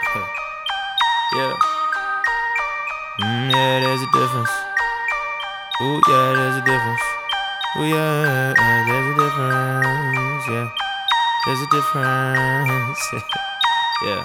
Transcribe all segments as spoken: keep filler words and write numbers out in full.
Yeah. Mm, yeah, there's a difference. Ooh, yeah, there's a difference. Ooh, yeah, there's a difference. Yeah, there's a difference. Yeah.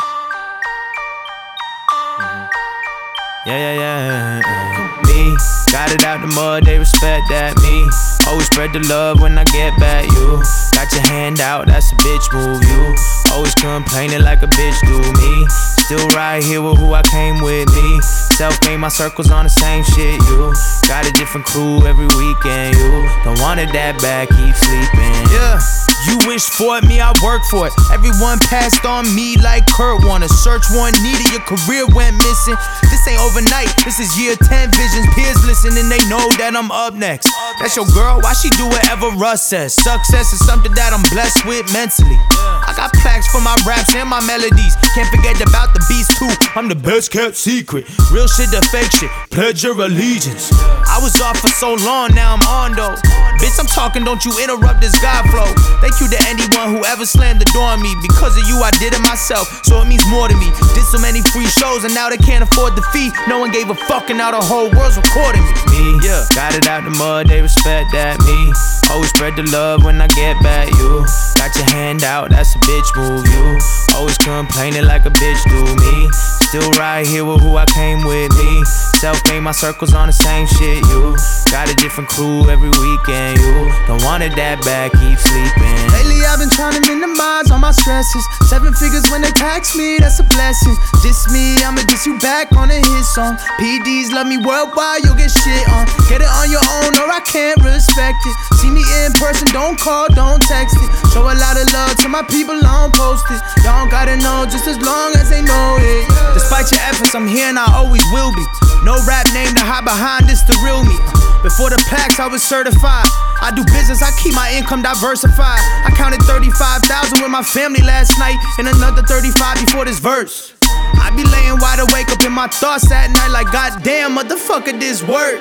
Mm-hmm. Yeah, yeah, yeah, yeah. Me, got it out the mud, they respect that. Me, always spread the love when I get back. You, got your hand out, that's a bitch move. You, always complaining like a bitch do. Me, still right here with who I came with. Me, self-made, my circles on the same shit. You, got a different crew every weekend. You, don't want it that bad, keep sleeping. Yeah, you wish for it, me, I work for it. Everyone passed on me like Kurt Warner. Search warrant needed, your career went missing. This ain't overnight, this is year ten visions. Peers listening, they know that I'm up next. That's your girl, why she do whatever Russ says? Success is something that I'm blessed with mentally. I got plaques for my raps and my melodies. Can't forget about the beast too, I'm the best kept secret. Real shit to fake shit, pledge your allegiance. I was off for so long, now I'm on though. Bitch, I'm talking, don't you interrupt this God flow. Thank you to anyone who ever slammed the door on me. Because of you, I did it myself, so it means more to me. Did so many free shows and now they can't afford the fee. No one gave a fuck and now the whole world's recording me. Me, yeah, got it out the mud, they respect that. Me, always spread the love when I get back. You, got your hand out, that's a bitch move. You, always complaining like a bitch do. Me, still right here with who I came with. Me, self-made, my circles on the same shit. You, got a different crew every weekend. You, don't want it that bad, keep sleeping. Lately I've been trying to minimize all my stresses. Seven figures when they tax me, that's a blessing. Diss me, I'ma diss you back on a hit song. P Ds love me worldwide, you'll get shit on. Get it on your own or I can't respect it. See me in person, don't call, don't text it. Show a lot of love to my people, I don't post it. Y'all don't gotta know just as long as they know it. Despite your efforts, I'm here and I always will be. No rap name to hide behind, this the real me. Before the plaques, I was certified. I do business, I keep my income diversified. I counted thirty-five thousand with my family last night, and another thirty-five before this verse. I be laying wide awake up in my thoughts at night like, goddamn, motherfucker, this work.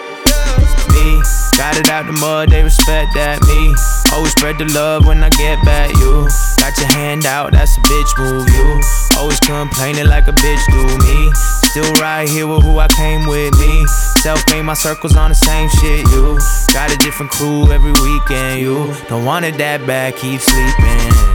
Me, got it out the mud, they respect that. Me, always spread the love when I get back. You, got your hand out, that's a bitch move. You, always complaining like a bitch do. Me, still right here with who I came with. Me, self-made, my circles on the same shit. You, got a different crew every weekend. You, don't want it that bad, keep sleeping.